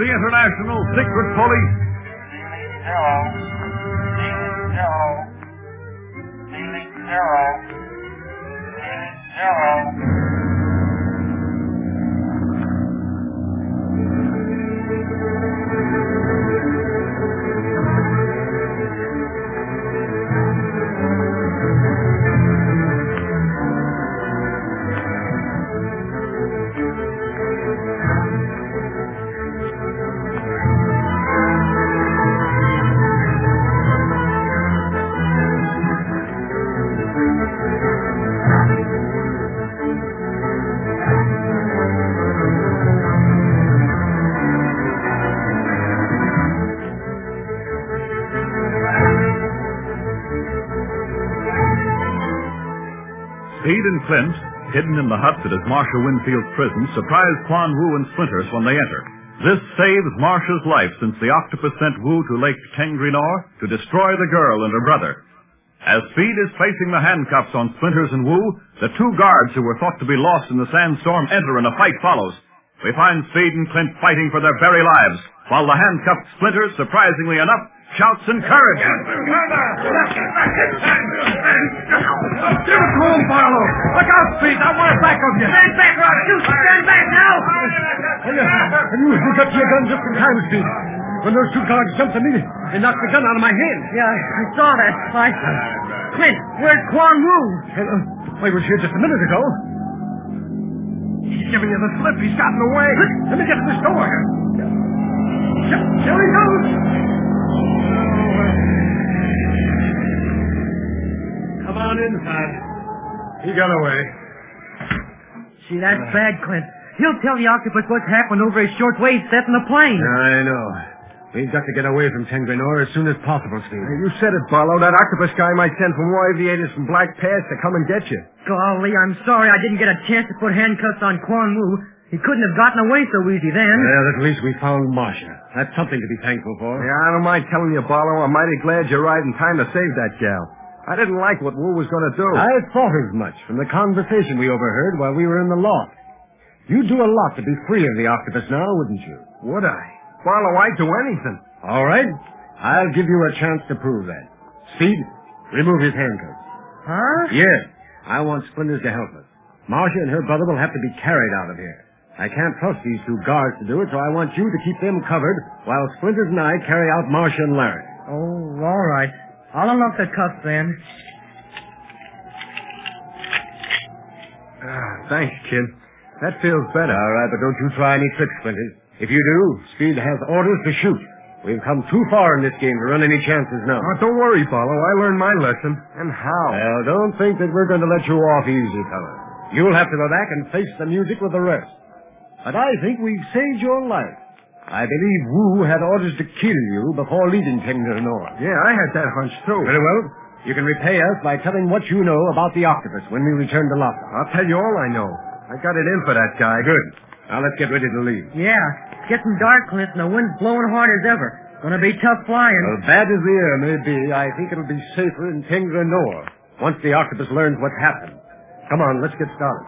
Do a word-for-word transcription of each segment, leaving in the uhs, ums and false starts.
the International Secret Police. Zero. Zero. Feeling zero. Feeling zero. Speed and Clint, hidden in the hut that is Marcia Winfield's prison, surprise Quan Wu and Splinters when they enter. This saves Marcia's life since the octopus sent Wu to Lake Tengrinor to destroy the girl and her brother. As Speed is placing the handcuffs on Splinters and Wu, the two guards who were thought to be lost in the sandstorm enter and a fight follows. We find Speed and Clint fighting for their very lives, while the handcuffed Splinters, surprisingly enough, shouts encouragement. Give it to him, Barlow. Look out, Speed. I want it back of you. Stand back, Rock. You stand back now. And you, and you hooked up your gun just in time, Speed. When those two guards jumped at me, they knocked the gun out of my hand. Yeah, I saw that. I... Clint, where's Quan Wu? Uh, I was here just a minute ago. He's giving you the slip. He's gotten away. Let me get to this door. There he goes. Come on inside. He got away. See, that's bad, Clint. He'll tell the octopus what's happened over his short waist set in the plane. I know. We've got to get away from Tengrinor as soon as possible, Steve. You said it, Barlow. That octopus guy might send some war aviators from Black Pass to come and get you. Golly, I'm sorry I didn't get a chance to put handcuffs on Quan Wu. He couldn't have gotten away so easy then. Well, at least we found Marcia. That's something to be thankful for. Yeah, I don't mind telling you, Barlow, I'm mighty glad you're right in time to save that gal. I didn't like what Wu was going to do. I thought as much from the conversation we overheard while we were in the loft. You'd do a lot to be free of the octopus now, wouldn't you? Would I? Barlow, I'd do anything. All right. I'll give you a chance to prove that. Speed, remove his handcuffs. Huh? Yes. I want Splinters to help us. Marcia and her brother will have to be carried out of here. I can't trust these two guards to do it, so I want you to keep them covered while Splinters and I carry out Marcia and Larry. Oh, all right. I'll unlock the cuffs then. Ah, thanks, kid. That feels better. All right, but don't you try any tricks, Splinters. If you do, Speed has orders to shoot. We've come too far in this game to run any chances now. Oh, don't worry, Barlow. I learned my lesson. And how? Well, don't think that we're going to let you off easy, fella. You'll have to go back and face the music with the rest. But I think we've saved your life. I believe Wu had orders to kill you before leaving Tengrinor. Yeah, I had that hunch, too. Very well. You can repay us by telling what you know about the octopus when we return to Lhasa. I'll tell you all I know. I got it in for that guy. Good. Now let's get ready to leave. Yeah. It's getting dark, Clint, and the wind's blowing hard as ever. Gonna be tough flying. Well, bad as the air may be, I think it'll be safer in Tengrinor once the octopus learns what's happened. Come on, let's get started.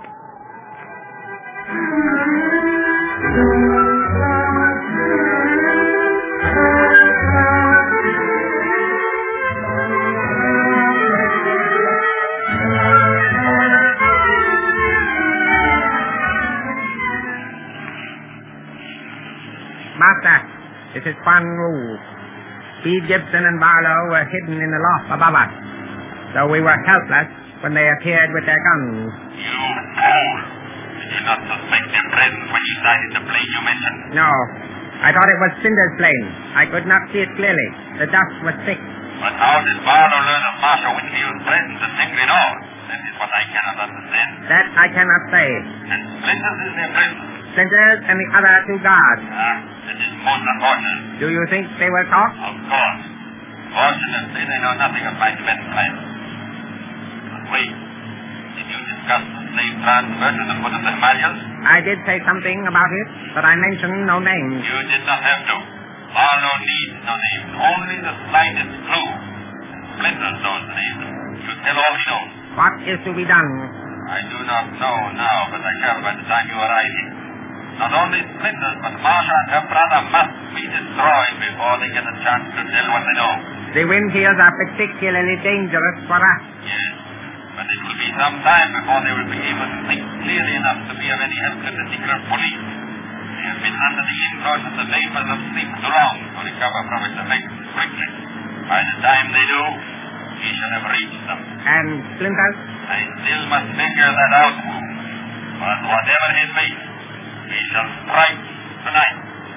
Master, this is Quan Wu. Speed Gibson and Barlow were hidden in the loft above us, so we were helpless when they appeared with their guns. You fool! Did you not suspect their presence when you sighted the plane you mentioned? No, I thought it was Cinder's plane. I could not see it clearly. The dust was thick. But how did Barlow learn of Marcia Winfield's presence at Tengrinor? That is what I cannot understand. That I cannot say. And Splinters is their presence. Splinters and the other two guards. Ah, that is most unfortunate. Do you think they will talk? Of course. Fortunately, they know nothing of my defense plan. But wait. Did you discuss the slave transfer to the foot of the Himalayas? I did say something about it, but I mentioned no names. You did not have to. Barlow needs no names. Only the slightest clue. Splinters knows the names. You tell all he knows. What is to be done? I do not know now, but I shall by the time you arrive here. Not only Splinters, but Marcia and her brother must be destroyed before they get a chance to tell what they know. The Winfields are particularly dangerous for us. Yes, but it will be some time before they will be able to think clearly enough to be of any help to the secret police. They have been under the influence of the vapors of sleep too long to recover from its effects quickly. By the time they do, we shall have reached them. And Splinters? I still must figure that out, Wu. But whatever it may, we shall strike tonight.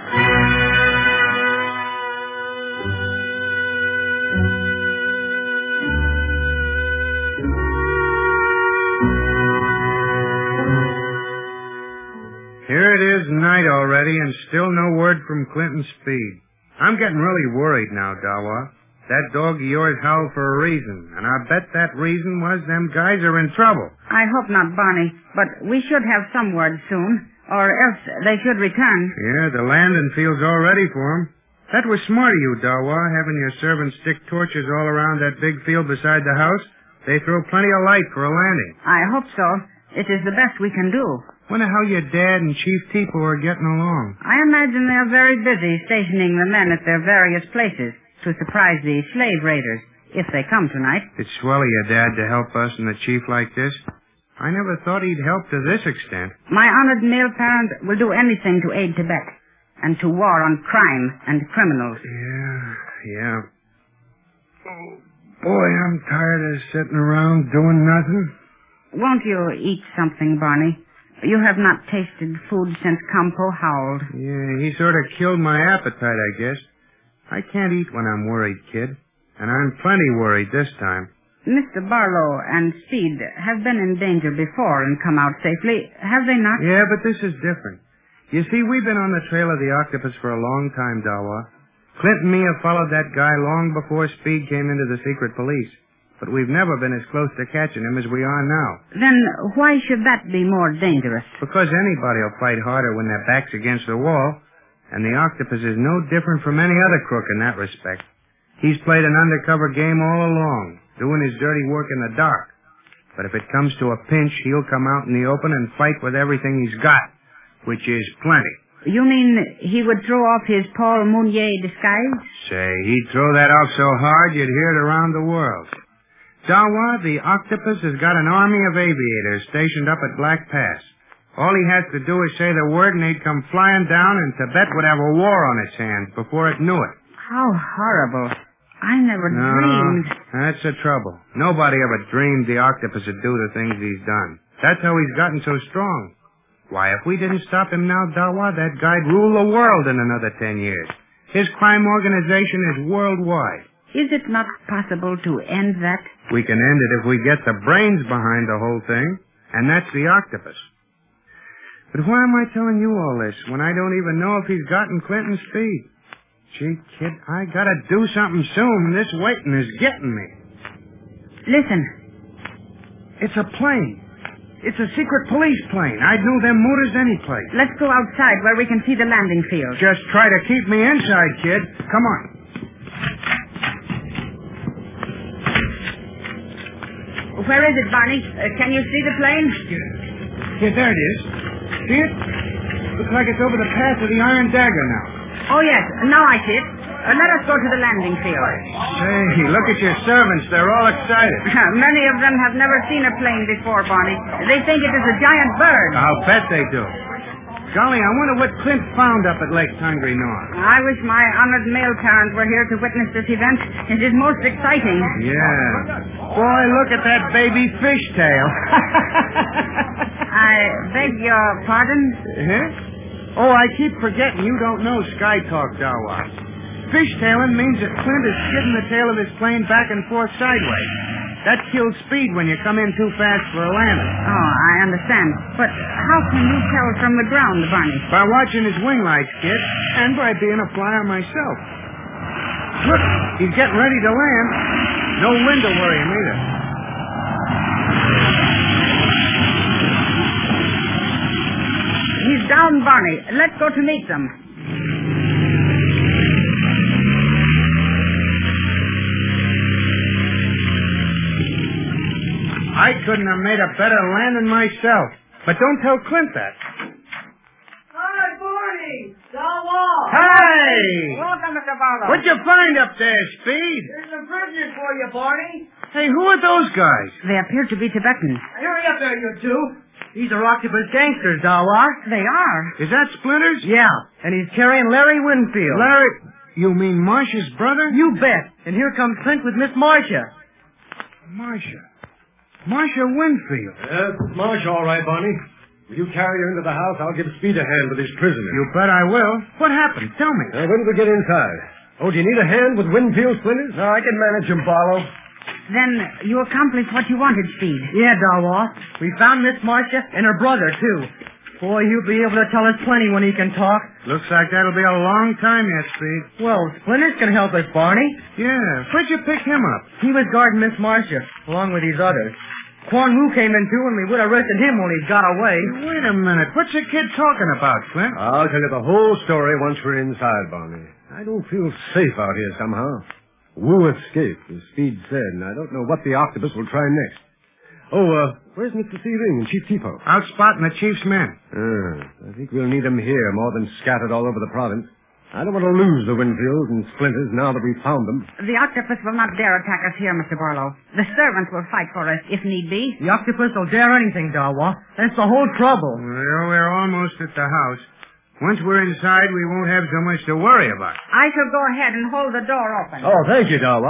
Here it is night already, and still no word from Clinton Speed. I'm getting really worried now, Dawa. That dog of yours howled for a reason, and I bet that reason was them guys are in trouble. I hope not, Barney, but we should have some word soon, or else they should return. Yeah, the landing field's all ready for 'em. That was smart of you, Dawa, having your servants stick torches all around that big field beside the house. They throw plenty of light for a landing. I hope so. It is the best we can do. Wonder how your dad and Chief Teepo are getting along. I imagine they're very busy stationing the men at their various places to surprise the slave raiders, if they come tonight. It's swell of your dad to help us and the chief like this. I never thought he'd help to this extent. My honored male parent will do anything to aid Tibet and to war on crime and criminals. Yeah, yeah. Oh, boy, I'm tired of sitting around doing nothing. Won't you eat something, Barney? You have not tasted food since Campo howled. Yeah, he sort of killed my appetite, I guess. I can't eat when I'm worried, kid. And I'm plenty worried this time. Mister Barlow and Speed have been in danger before and come out safely, have they not? Yeah, but this is different. You see, we've been on the trail of the octopus for a long time, Dawa. Clint and me have followed that guy long before Speed came into the secret police. But we've never been as close to catching him as we are now. Then why should that be more dangerous? Because anybody will fight harder when their back's against the wall. And the octopus is no different from any other crook in that respect. He's played an undercover game all along, doing his dirty work in the dark. But if it comes to a pinch, he'll come out in the open and fight with everything he's got, which is plenty. You mean he would throw off his Paul Mounier disguise? Say, he'd throw that off so hard you'd hear it around the world. Dawa, the octopus has got an army of aviators stationed up at Black Pass. All he has to do is say the word and they'd come flying down and Tibet would have a war on its hands before it knew it. How horrible. I never no, dreamed. That's the trouble. Nobody ever dreamed the octopus would do the things he's done. That's how he's gotten so strong. Why, if we didn't stop him now, Dawa, that guy'd rule the world in another ten years. His crime organization is worldwide. Is it not possible to end that? We can end it if we get the brains behind the whole thing, and that's the octopus. But why am I telling you all this when I don't even know if he's gotten Clinton Speed? Gee, kid, I gotta do something soon. This waiting is getting me. Listen. It's a plane. It's a secret police plane. I'd know them motors anyplace. Let's go outside where we can see the landing field. Just try to keep me inside, kid. Come on. Where is it, Barney? Uh, can you see the plane? Yeah, there it is. See it? Looks like it's over the path of the Iron Dagger now. Oh, yes. Now I see it. Uh, let us go to the landing field. Say, look at your servants. They're all excited. Many of them have never seen a plane before, Barney. They think it is a giant bird. I'll bet they do. Golly, I wonder what Clint found up at Lake Tangri-Nor. I wish my honored male parent were here to witness this event. It is most exciting. Yeah. Boy, look at that baby fishtail. I beg your pardon? Huh? Oh, I keep forgetting you don't know Sky Talk, Dawa. Fishtailing means that Clint is skidding the tail of his plane back and forth sideways. That kills speed when you come in too fast for a landing. Oh, I understand. But how can you tell from the ground, Barney? By watching his wing lights, kid, and by being a flyer myself. Look, he's getting ready to land. No wind to worry him either. He's down, Barney. Let's go to meet them. I couldn't have made a better landing myself. But don't tell Clint that. All Hey! Welcome, Mister Barlow. What'd you find up there, Speed? There's some prisoners for you, Barney. Hey, who are those guys? They appear to be Tibetans. Hurry up there, you two. These are octopus gangsters, Dawa. They are. Is that Splinters? Yeah, and he's carrying Larry Winfield. Larry, you mean Marcia's brother? You bet. And here comes Clint with Miss Marcia. Marcia. Marcia Winfield. Yes, it's Marcia, all right, Barney. Will you carry her into the house? I'll give Speed a hand with his prisoner. You bet I will. What happened? Tell me. Uh, when did we get inside? Oh, do you need a hand with Winfield, Splinters? No, I can manage him, Barlow. Then you accomplished what you wanted, Speed. Yeah, Dawa. We found Miss Marcia and her brother, too. Boy, he'll be able to tell us plenty when he can talk. Looks like that'll be a long time yet, Speed. Well, Splinters can help us, Barney. Yeah. Where'd you pick him up? He was guarding Miss Marcia, along with these others. Quan Wu came in, too, and we would have arrested him when he got away. Wait a minute. What's the kid talking about, Clint? I'll tell you the whole story once we're inside, Barney. I don't feel safe out here somehow. Wu escaped, as Speed said, and I don't know what the octopus will try next. Oh, uh, where's Mister Searing and Chief Tipo? Out spotting the chief's men. Uh, I think we'll need them here more than scattered all over the province. I don't want to lose the Winfields and Splinters now that we've found them. The octopus will not dare attack us here, Mister Barlow. The servants will fight for us, if need be. The octopus will dare anything, Dawa. That's the whole trouble. Well, we're almost at the house. Once we're inside, we won't have so much to worry about. I shall go ahead and hold the door open. Oh, thank you, Dawa.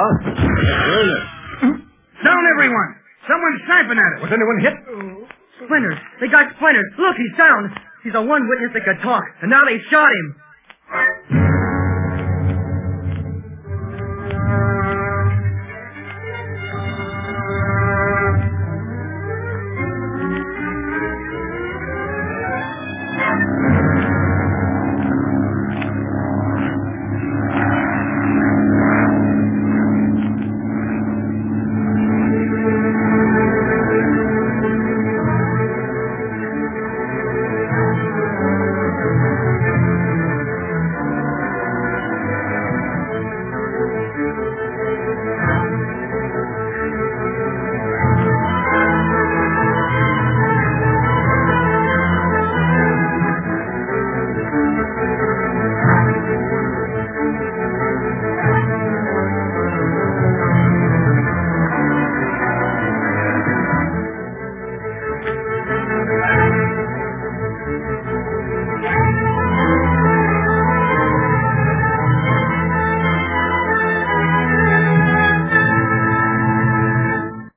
Down, everyone! Someone's sniping at us. Was anyone hit? Splinters. They got Splinters. Look, he's down. He's the one witness that could talk, and now they shot him.